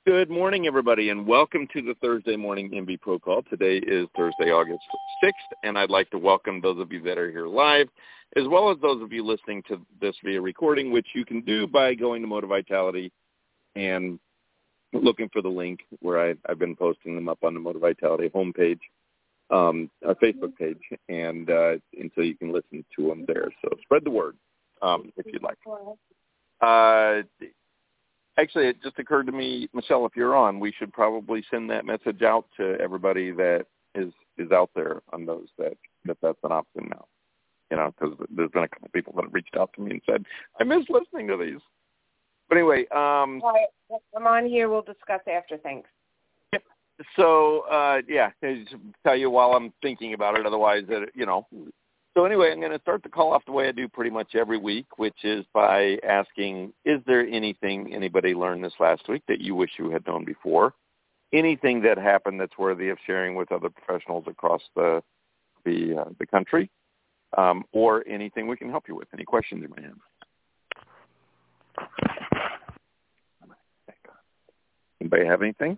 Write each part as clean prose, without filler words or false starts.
Good morning, everybody, and welcome to the Thursday morning MB Pro Call. Today is Thursday, August 6th, and I'd like to welcome those of you that are here live, as well as those of you listening to this via recording, which you can do by going to Motivitality and looking for the link where I've been posting them up on the Motivitality homepage, our Facebook page, and so you can listen to them there. So spread the word if you'd like. Actually, it just occurred to me, Michelle, if you're on, we should probably send that message out to everybody that is out there on those that that's an option now. You know, because there's been a couple people that have reached out to me and said, I miss listening to these. But anyway. All right, I'm on here. We'll discuss after. Thanks. So, I'll tell you while I'm thinking about it. Otherwise, So anyway, I'm going to start the call off the way I do pretty much every week, which is by asking, is there anything anybody learned this last week that you wish you had known before? Anything that happened that's worthy of sharing with other professionals across the country, or anything we can help you with? Any questions you may have? Anybody have anything?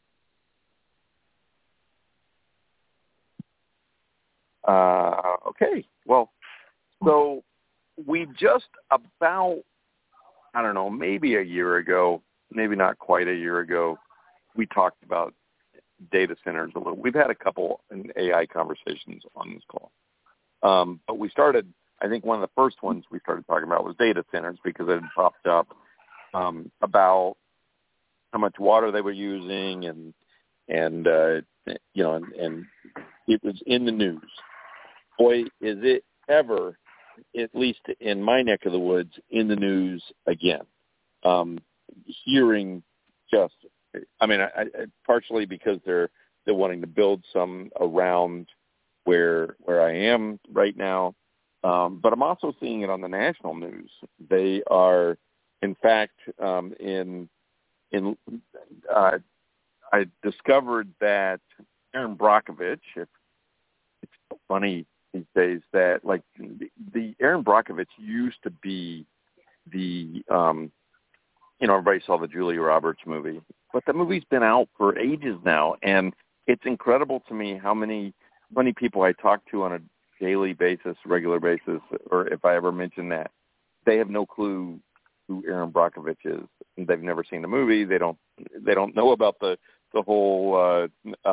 Okay, well, so we just about, I don't know, maybe a year ago, maybe not quite a year ago, we talked about data centers a little. We've had a couple AI conversations on this call. But we started, I think one of the first ones we started talking about was data centers because it had popped up about how much water they were using and it was in the news. Boy, is it ever, at least in my neck of the woods, in the news again. Hearing partially because they're wanting to build some around where I am right now, but I'm also seeing it on the national news. They are, in fact, I discovered that Aaron Brockovich, it's so funny these days that like the Aaron Brockovich used to be everybody saw the Julia Roberts movie, but the movie's been out for ages now, and it's incredible to me how many people I talk to on a daily basis, regular basis, or if I ever mention that, they have no clue who Aaron Brockovich is. They've never seen the movie. They don't know about the whole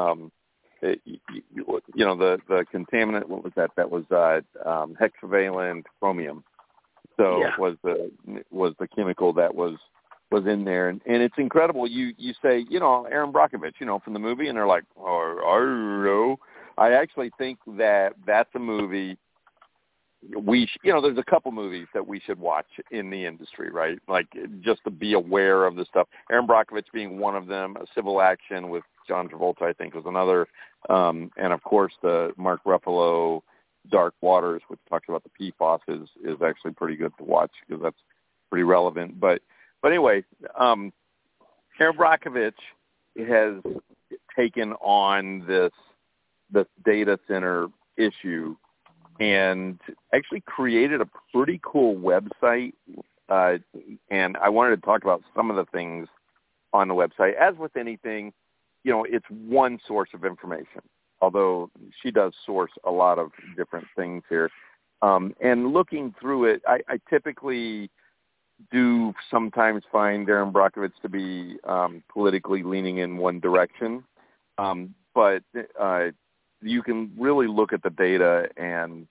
the contaminant. What was that? That was hexavalent chromium. So yeah. was the chemical that was in there, and it's incredible. You say Aaron Brockovich from the movie, and they're like, oh, I don't know. I actually think that's a movie. There's a couple movies that we should watch in the industry, right? Like just to be aware of the stuff. Aaron Brockovich being one of them. A Civil Action with John Travolta, I think, was another. And of course, the Mark Ruffalo Dark Waters, which talks about the PFAS, is actually pretty good to watch because that's pretty relevant. But anyway, Aaron Brockovich has taken on this data center issue and actually created a pretty cool website. And I wanted to talk about some of the things on the website. As with anything, it's one source of information, although she does source a lot of different things here. And looking through it, I typically do sometimes find Aaron Brockovich to be politically leaning in one direction. But you can really look at the data and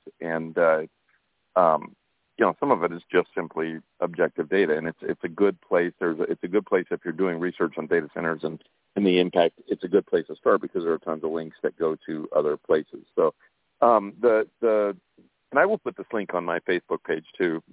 some of it is just simply objective data, and it's a good place. It's a good place if you're doing research on data centers and the impact. It's a good place to start because there are tons of links that go to other places. So and I will put this link on my Facebook page too.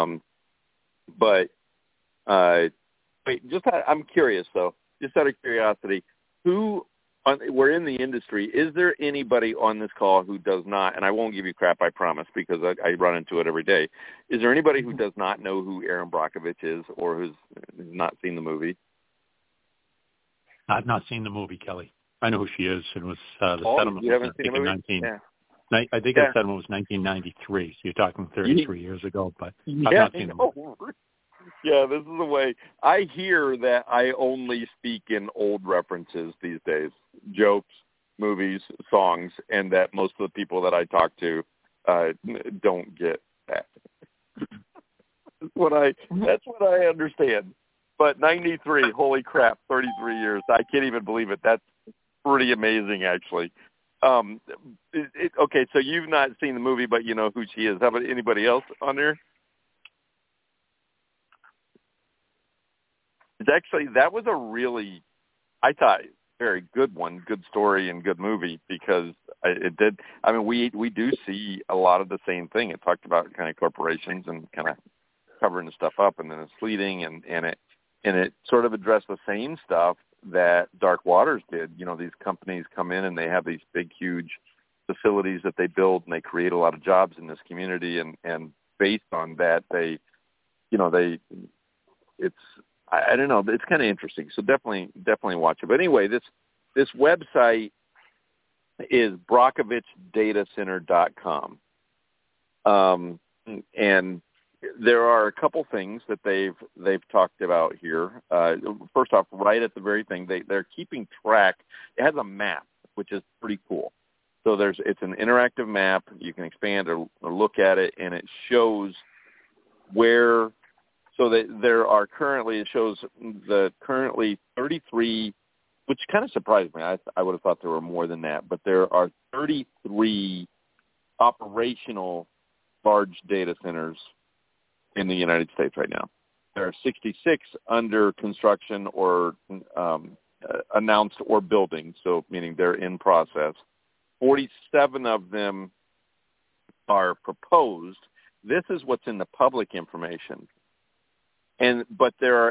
I'm curious though, just out of curiosity, we're in the industry. Is there anybody on this call who does not, and I won't give you crap, I promise, because I run into it every day. Is there anybody who does not know who Aaron Brockovich is or who's not seen the movie? I've not seen the movie, Kelly. I know who she is. It was the settlement. You haven't seen the movie? I think the settlement was 1993, so you're talking 33 years ago, but I've not seen the movie. Yeah, this is the way. I hear that I only speak in old references these days, jokes, movies, songs, and that most of the people that I talk to don't get that. That's what I understand. But 93, holy crap, 33 years. I can't even believe it. That's pretty amazing, actually. Okay, so you've not seen the movie, but you know who she is. How about anybody else on there? It's actually, that was a really, I thought, very good one, good story and good movie, because it did, I mean, we do see a lot of the same thing. It talked about kind of corporations and kind of covering the stuff up, and then it's leading, and it sort of addressed the same stuff that Dark Waters did. You know, these companies come in and they have these big, huge facilities that they build, and they create a lot of jobs in this community, and based on that, I don't know, it's kind of interesting. So definitely watch it. But anyway, this website is BrockovichDataCenter.com. And there are a couple things that they've talked about here. First off, right at the very thing, they're keeping track. It has a map, which is pretty cool. So it's an interactive map. You can expand or look at it, and it shows where. So that it shows the currently 33, which kind of surprised me. I would have thought there were more than that, but there are 33 operational large data centers in the United States right now. There are 66 under construction or announced or building, so meaning they're in process. 47 of them are proposed. This is what's in the public information. But there are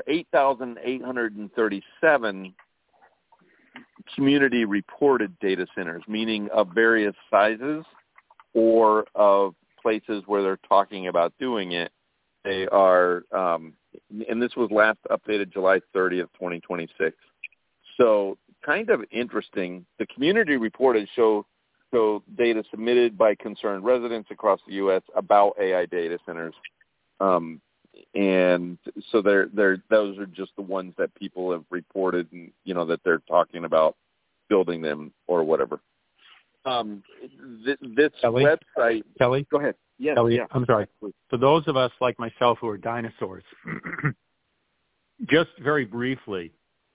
8,837 community reported data centers, meaning of various sizes or of places where they're talking about doing it. They are, and this was last updated July 30th, 2026. So kind of interesting. The community reported show data submitted by concerned residents across the U.S. about AI data centers. And so those are just the ones that people have reported, and that they're talking about building them or whatever. This Kelly? website. Kelly? Go ahead. Yes. Kelly, Yeah. I'm sorry. For those of us like myself who are dinosaurs, just very briefly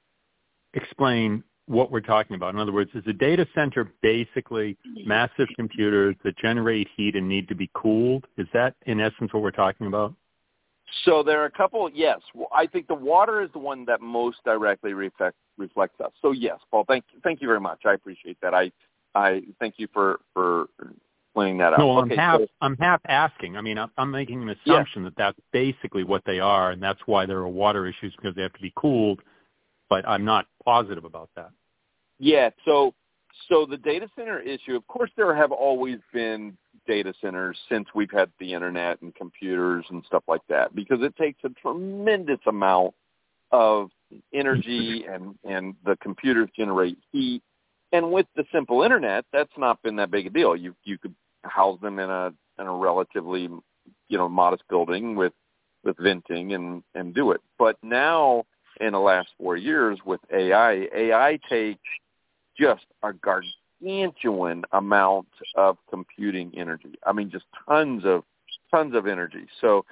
explain what we're talking about. In other words, is a data center basically massive computers that generate heat and need to be cooled? Is that, in essence, what we're talking about? So there are a couple, yes. Well, I think the water is the one that most directly reflects us. So yes, Paul, thank you very much. I appreciate that. I thank you for pointing that out. No, okay, I'm half asking. I mean, I'm making an assumption that that's basically what they are, and that's why there are water issues, because they have to be cooled. But I'm not positive about that. Yeah. So the data center issue, of course, there have always been data centers since we've had the internet and computers and stuff like that, because it takes a tremendous amount of energy and the computers generate heat. And with the simple internet, that's not been that big a deal. You could house them in a relatively modest building with venting and do it. But now in the last 4 years with AI takes just a gargantuan amount of computing energy. I mean, just tons of energy. So,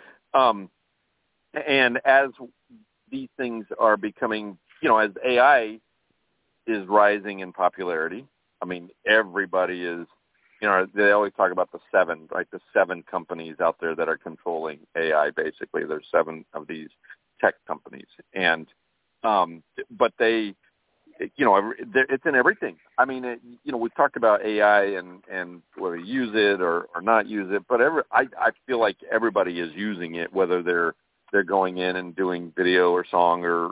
and as these things are becoming, as AI is rising in popularity, I mean, everybody is, they always talk about the seven, right? The 7 companies out there that are controlling AI, basically. There's 7 of these tech companies. And, but they, it's in everything. I mean, we've talked about AI and whether you use it or not use it, but I feel like everybody is using it, whether they're going in and doing video or song or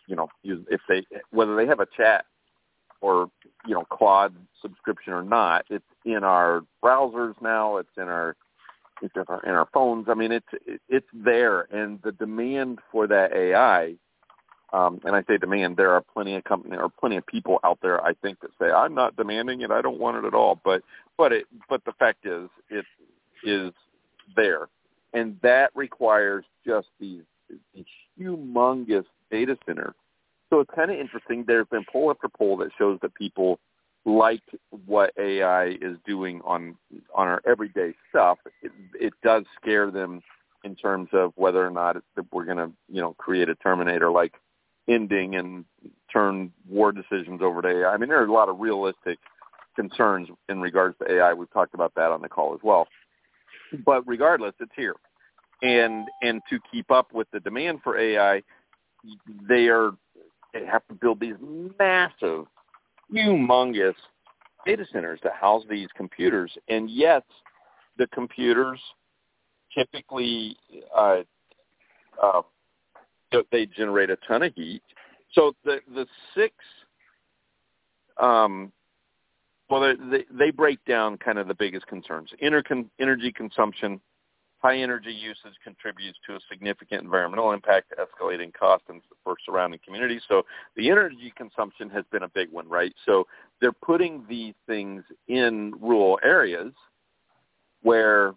whether they have a chat or Claude subscription or not. It's in our browsers now. It's in our phones. I mean, it's there, and the demand for that AI. And I say demand, there are plenty of companies or plenty of people out there, I think, that say, I'm not demanding it, I don't want it at all. But the fact is, it is there. And that requires just these humongous data center. So it's kind of interesting. There's been poll after poll that shows that people like what AI is doing on our everyday stuff. It does scare them in terms of whether or not we're going to, create a Terminator-like ending and turn war decisions over to AI. I mean, there are a lot of realistic concerns in regards to AI. We've talked about that on the call as well. But regardless, it's here. And to keep up with the demand for AI, they have to build these massive, humongous data centers to house these computers. And yet, the computers typically they generate a ton of heat. So the six, they break down kind of the biggest concerns. Energy consumption, high energy usage contributes to a significant environmental impact, escalating costs for surrounding communities. So the energy consumption has been a big one, right? So they're putting these things in rural areas where,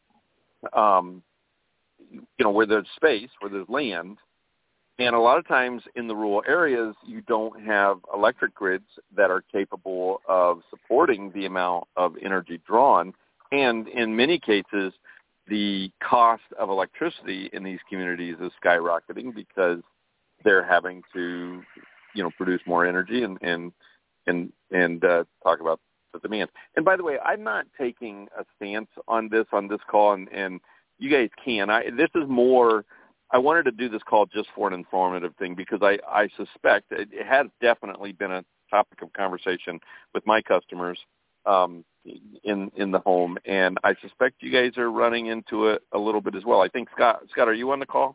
where there's space, where there's land. And a lot of times in the rural areas, you don't have electric grids that are capable of supporting the amount of energy drawn. And in many cases, the cost of electricity in these communities is skyrocketing because they're having to, produce more energy and talk about the demand. And by the way, I'm not taking a stance on this call, and you guys can. This is more. I wanted to do this call just for an informative thing because I suspect it has definitely been a topic of conversation with my customers in the home, and I suspect you guys are running into it a little bit as well. I think Scott, are you on the call?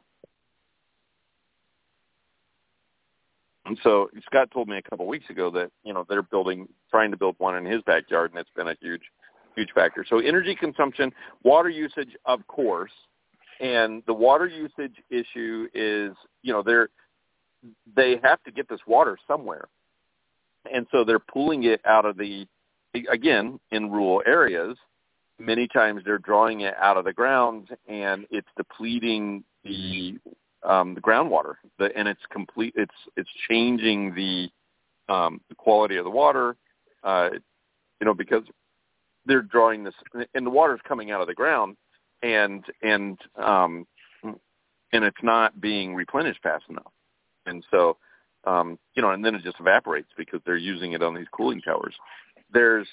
And so Scott told me a couple of weeks ago that they're trying to build one in his backyard, and it's been a huge factor. So energy consumption, water usage, of course. And the water usage issue is, they have to get this water somewhere. And so they're pulling it out of again, in rural areas. Many times they're drawing it out of the ground, and it's depleting the groundwater. And it's changing the quality of the water, because they're drawing this, and the water's coming out of the ground. And it's not being replenished fast enough. And so, and then it just evaporates because they're using it on these cooling towers. There's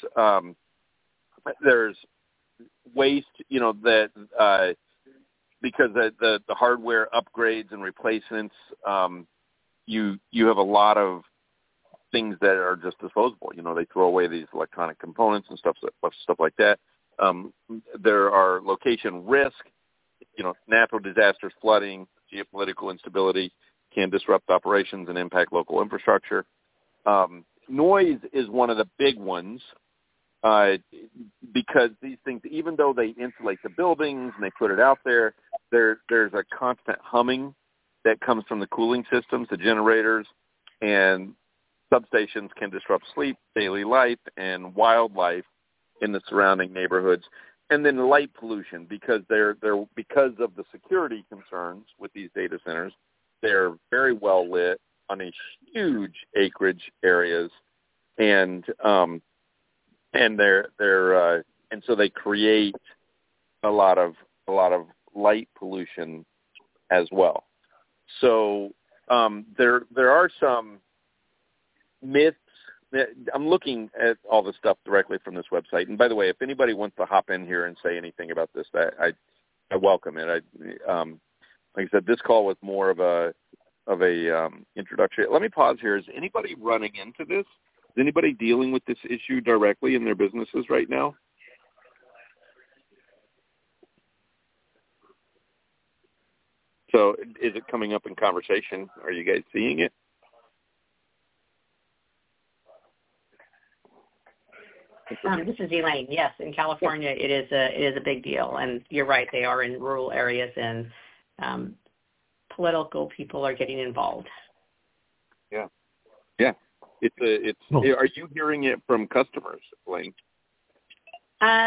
waste, that because the hardware upgrades and replacements, you have a lot of things that are just disposable. They throw away these electronic components and stuff like that. There are location risk, natural disasters, flooding, geopolitical instability can disrupt operations and impact local infrastructure. Noise is one of the big ones because these things, even though they insulate the buildings and they put it out there, there's a constant humming that comes from the cooling systems, the generators, and substations can disrupt sleep, daily life, and wildlife in the surrounding neighborhoods. And then light pollution, because because of the security concerns with these data centers, they're very well lit on these huge acreage areas, and so they create a lot of light pollution as well. So there are some myths. I'm looking at all the stuff directly from this website. And by the way, if anybody wants to hop in here and say anything about this, I welcome it. Like I said, this call was more of a introductory. Let me pause here. Is anybody running into this? Is anybody dealing with this issue directly in their businesses right now? So is it coming up in conversation? Are you guys seeing it? This is Elaine. Yes, in California, it is a big deal, and you're right. They are in rural areas, and political people are getting involved. Yeah. Are you hearing it from customers, Elaine?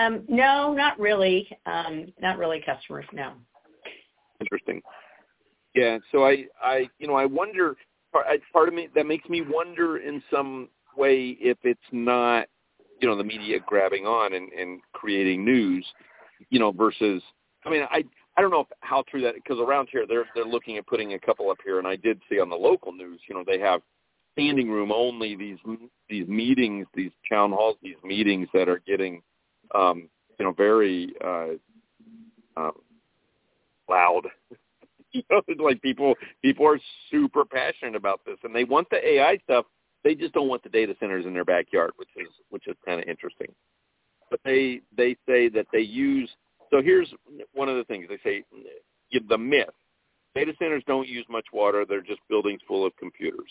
No, not really. Not really customers. No. Interesting. Yeah, so I wonder. Part of me that makes me wonder in some way if it's not, the media grabbing on and creating news, versus. I mean, I don't know how true that, because around here they're looking at putting a couple up here, and I did see on the local news, they have standing room only these meetings, these town halls, these meetings that are getting, very loud. Like people are super passionate about this, and they want the AI stuff. They just don't want the data centers in their backyard, which is kind of interesting. But they say that they use. So here's one of the things they say: the myth. Data centers don't use much water; they're just buildings full of computers.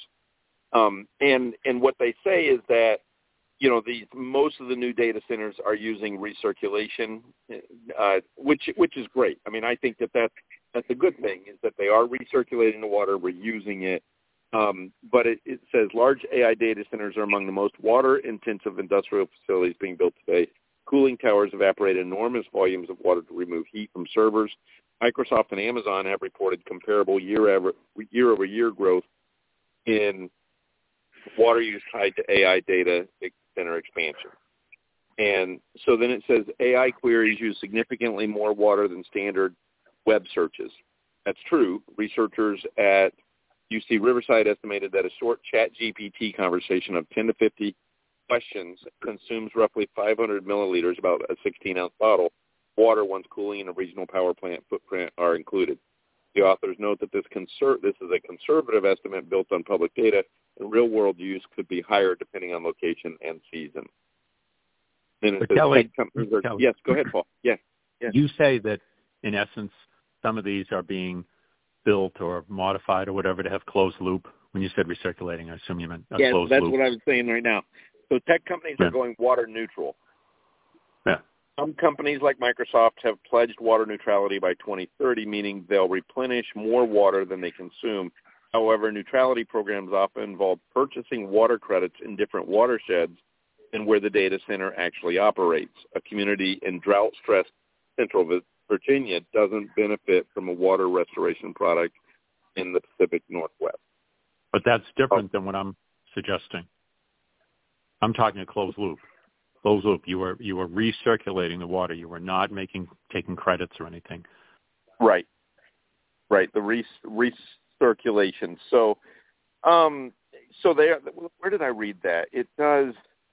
And what they say is that most of the new data centers are using recirculation, which is great. I mean, I think that's a good thing, is that they are recirculating the water, we're using it. But it says large AI data centers are among the most water-intensive industrial facilities being built today. Cooling towers evaporate enormous volumes of water to remove heat from servers. Microsoft and Amazon have reported comparable year-over-year growth in water use tied to AI data center expansion. And so then it says AI queries use significantly more water than standard web searches. That's true. Researchers at UC Riverside estimated that a short ChatGPT conversation of 10 to 50 questions consumes roughly 500 milliliters, about a 16-ounce bottle, water once cooling in a regional power plant footprint are included. The authors note that this is a conservative estimate built on public data, and real-world use could be higher depending on location and season. Then it says Kelly, yes, go ahead, Paul. Yeah. You say that, in essence, some of these are being built or modified or whatever to have closed loop. When you said recirculating, I assume you meant a closed loop. Yeah, that's what I was saying right now. So tech companies are going water neutral. Yeah. Some companies like Microsoft have pledged water neutrality by 2030, meaning they'll replenish more water than they consume. However, neutrality programs often involve purchasing water credits in different watersheds than where the data center actually operates. A community in drought-stressed central Virginia doesn't benefit from a water restoration product in the Pacific Northwest. But that's different than what I'm suggesting. I'm talking a closed loop. Closed loop. You were recirculating the water. You were not taking credits or anything. Right. The recirculation. So, where did I read that? It does.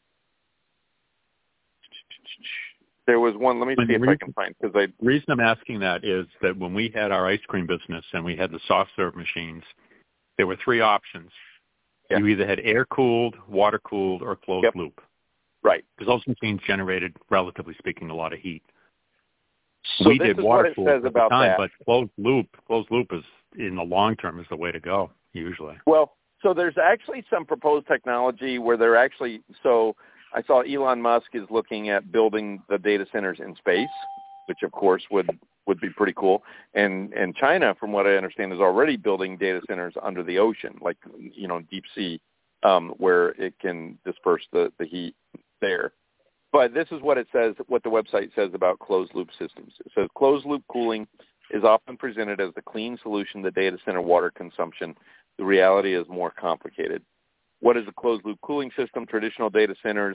There was one. Let me see if I can find. The reason I'm asking that is that when we had our ice cream business and we had the soft serve machines, there were three options. Yeah. You either had air-cooled, water-cooled, or closed-loop. Right. Because those machines generated, relatively speaking, a lot of heat. So we did water-cooled at the time, that. But closed-loop is, in the long term, is the way to go, usually. Well, so there's actually some proposed technology where they're actually – so I saw Elon Musk is looking at building the data centers in space, which, of course, would be pretty cool. And China, from what I understand, is already building data centers under the ocean, like, deep sea, where it can disperse the heat there. But this is what it says, what the website says about closed-loop systems. It says closed-loop cooling is often presented as the clean solution to data center water consumption. The reality is more complicated. What is a closed-loop cooling system? Traditional data center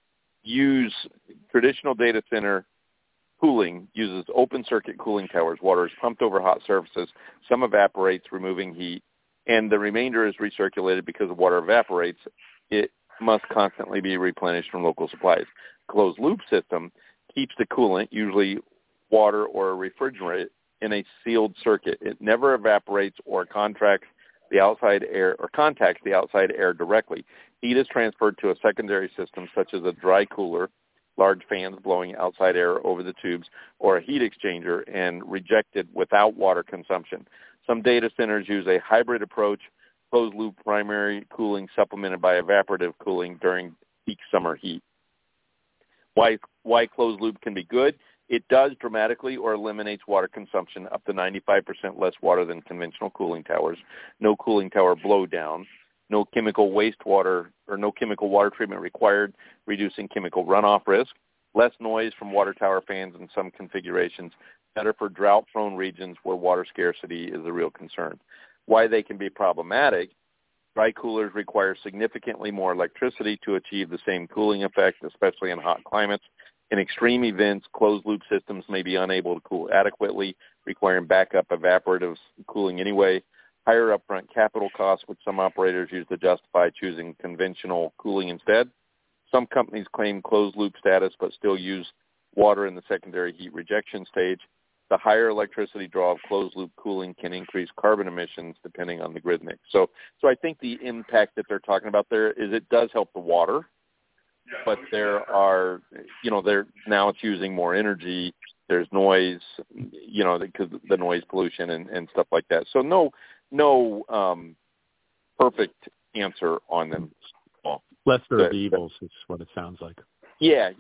cooling uses open-circuit cooling towers. Water is pumped over hot surfaces. Some evaporates, removing heat, and the remainder is recirculated because the water evaporates. It must constantly be replenished from local supplies. Closed-loop system keeps the coolant, usually water or a refrigerant, in a sealed circuit. It never evaporates or contacts the outside air directly. Heat is transferred to a secondary system, such as a dry cooler, large fans blowing outside air over the tubes, or a heat exchanger, and rejected without water consumption. Some data centers use a hybrid approach, closed-loop primary cooling supplemented by evaporative cooling during peak summer heat. Why closed-loop can be good? It does dramatically or eliminates water consumption up to 95% less water than conventional cooling towers. No cooling tower blowdown. No chemical wastewater or no chemical water treatment required, reducing chemical runoff risk. Less noise from water tower fans in some configurations. better for drought-prone regions where water scarcity is a real concern. Why they can be problematic: dry coolers require significantly more electricity to achieve the same cooling effect, especially in hot climates. In extreme events, closed-loop systems may be unable to cool adequately, requiring backup evaporative cooling anyway. Higher upfront capital costs, which some operators use to justify choosing conventional cooling instead. Some companies claim closed-loop status but still use water in the secondary heat rejection stage. The higher electricity draw of closed-loop cooling can increase carbon emissions depending on the grid mix. So I think the impact that they're talking about there is it does help the water, but there are, now it's using more energy. There's noise, because the noise pollution and stuff like that. So no perfect answer on them. Lesser of evils is what it sounds like. Yeah.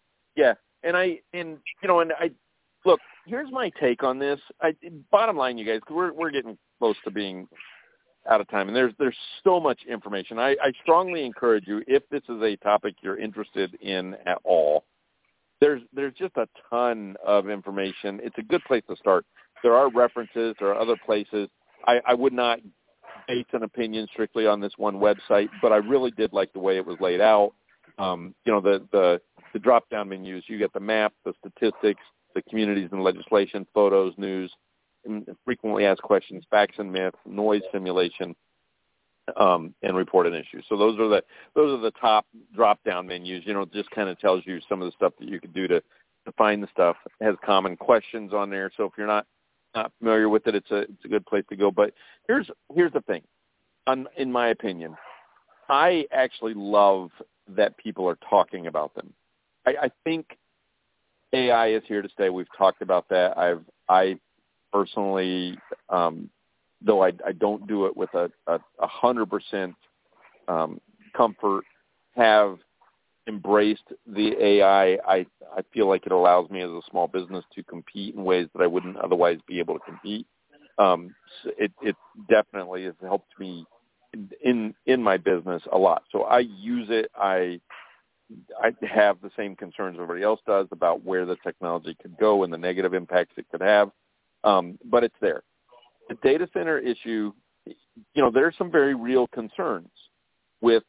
And look, here's my take on this. Bottom line, you guys, we're getting close to being out of time, and there's so much information. I strongly encourage you, if this is a topic you're interested in at all, there's just a ton of information. It's a good place to start. There are references. There are other places. I would not base an opinion strictly on this one website, but I really did like the way it was laid out. The drop-down menus. You get the map, the statistics, the communities and legislation, photos, news, frequently asked questions, facts and myths, noise simulation, and reported issues. So those are the top drop-down menus. Just kind of tells you some of the stuff that you could do to find the stuff. It has common questions on there. So if you're not familiar with it, it's a good place to go. But here's the thing. In my opinion, I actually love that people are talking about them. I think AI is here to stay. We've talked about that. I personally, though I don't do it with a 100% comfort, have embraced the AI. I feel like it allows me as a small business to compete in ways that I wouldn't otherwise be able to compete. It definitely has helped me in my business a lot. So I use it. I have the same concerns everybody else does about where the technology could go and the negative impacts it could have. But it's there. The data center issue, there's some very real concerns with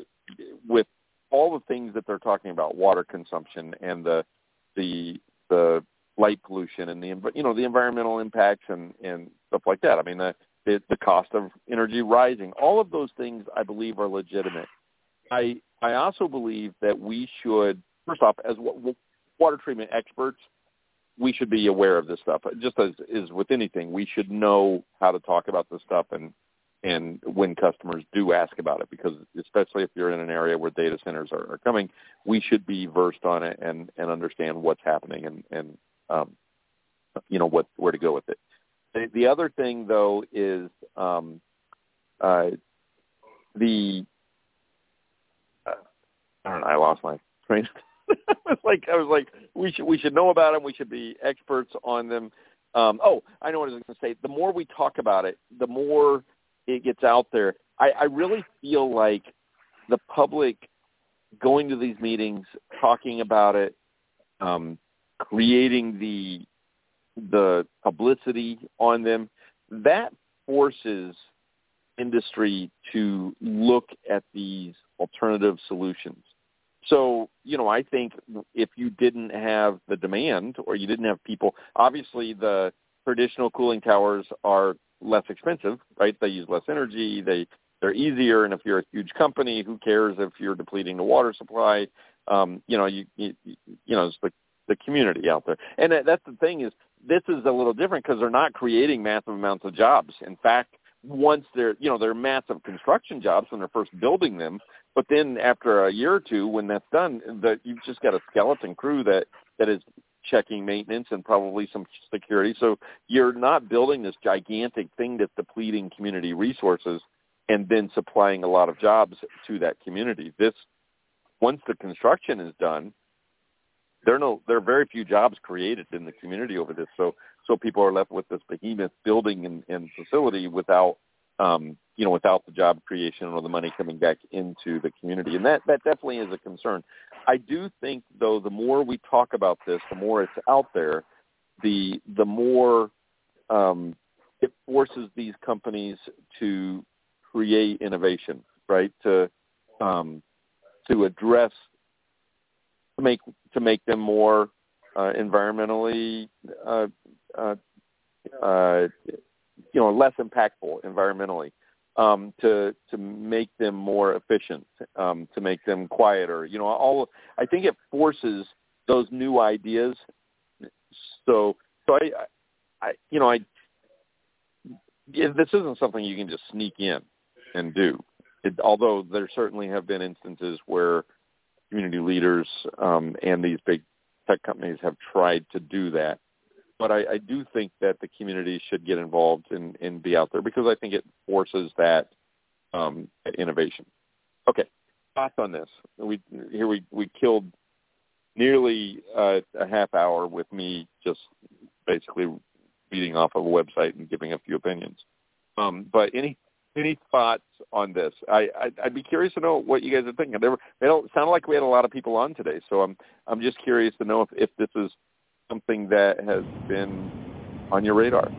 all the things that they're talking about, water consumption and the light pollution and the environmental impacts and stuff like that. I mean, the cost of energy rising, all of those things I believe are legitimate. I also believe that we should, first off, as water treatment experts, we should be aware of this stuff. Just as is with anything, we should know how to talk about this stuff and when customers do ask about it, because especially if you're in an area where data centers are coming, we should be versed on it and understand what's happening and where to go with it. The other thing, though, is I lost my train. I was like, we should know about them. We should be experts on them. I know what I was going to say. The more we talk about it, the more it gets out there. I really feel like the public going to these meetings, talking about it, creating the publicity on them, that forces industry to look at these alternative solutions. So, I think if you didn't have the demand or you didn't have people, obviously the traditional cooling towers are less expensive, right? They use less energy. They're easier. And if you're a huge company, who cares if you're depleting the water supply? It's the community out there. And that's the thing is, this is a little different because they're not creating massive amounts of jobs. In fact, once they're massive construction jobs when they're first building them, but then after a year or two, when that's done, you've just got a skeleton crew that is checking maintenance and probably some security. So you're not building this gigantic thing that's depleting community resources and then supplying a lot of jobs to that community. Once the construction is done, there are very few jobs created in the community over this. So people are left with this behemoth building and facility without the job creation or the money coming back into the community. And that definitely is a concern. I do think, though, the more we talk about this, the more it's out there, the more it forces these companies to create innovation, right? To address, to make them more environmentally, less impactful environmentally, to make them more efficient, to make them quieter. I think it forces those new ideas. So this isn't something you can just sneak in and do. Although there certainly have been instances where community leaders and these big tech companies have tried to do that. But I do think that the community should get involved and be out there, because I think it forces that innovation. Okay, thoughts on this? We killed nearly a half hour with me just basically reading off of a website and giving a few opinions. But any thoughts on this? I'd be curious to know what you guys are thinking. They don't sound like we had a lot of people on today, so I'm just curious to know if this is something that has been on your radar.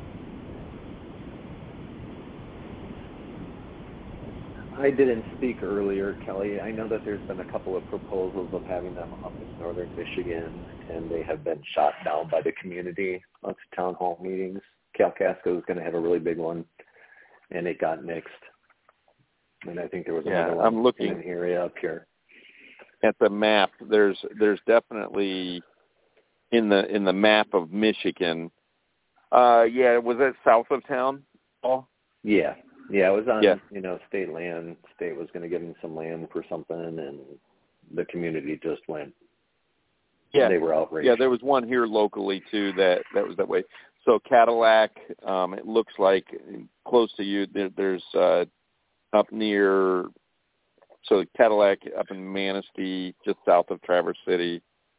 I didn't speak earlier, Kelly. I know that there's been a couple of proposals of having them up in northern Michigan, and they have been shot down by the community at town hall meetings. Kalkaska was going to have a really big one, and it got nixed. And I think there was another one I'm looking in an area up here. At the map, there's definitely in the map of Michigan. Was it south of town, Paul? Yeah, it was on state land. State was going to give them some land for something, and the community just went. Yeah, they were outraged. Yeah, there was one here locally too that was that way. So Cadillac, it looks like close to you. There's up near. So Cadillac up in Manistee, just south of Traverse City.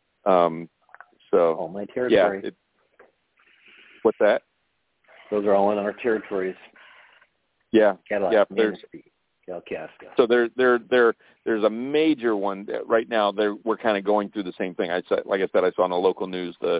All my territory. Yeah. What's that? Those are all in our territories. Yeah. Cadillac, Manistee, Kalkaska. So there's a major one that right now. We're kind of going through the same thing. I saw on the local news there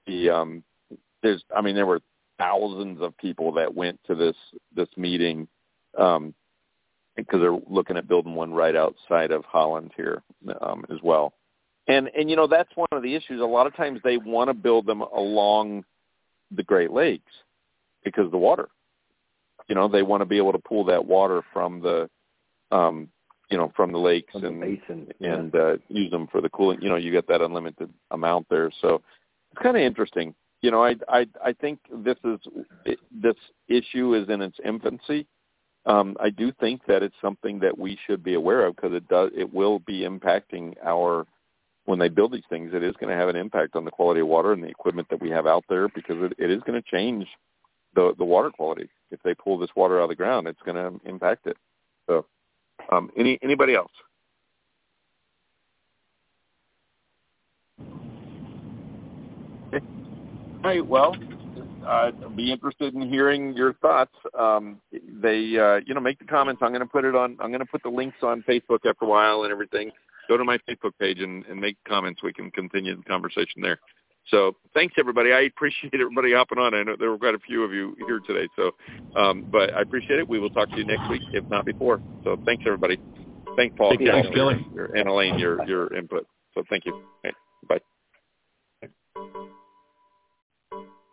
were thousands of people that went to this meeting because they're looking at building one right outside of Holland here as well. And that's one of the issues. A lot of times they want to build them along the Great Lakes because of the water. They want to be able to pull that water from the from the lakes from the basin, and use them for the cooling. You get that unlimited amount there. So it's kind of interesting. I think this issue is in its infancy. I do think that it's something that we should be aware of, because it will be impacting when they build these things, it is going to have an impact on the quality of water and the equipment that we have out there, because it is going to change the water quality. If they pull this water out of the ground, it's going to impact it. So, anybody else? Okay. All right. Well, I'd be interested in hearing your thoughts. Make the comments. I'm going to put the links on Facebook after a while and everything. Go to my Facebook page and make comments. We can continue the conversation there. So thanks, everybody. I appreciate everybody hopping on. I know there were quite a few of you here today. So, but I appreciate it. We will talk to you next week, if not before. So thanks, everybody. Thanks, Paul. Thanks, Kelly. And Elaine, your input. So thank you. Okay, bye.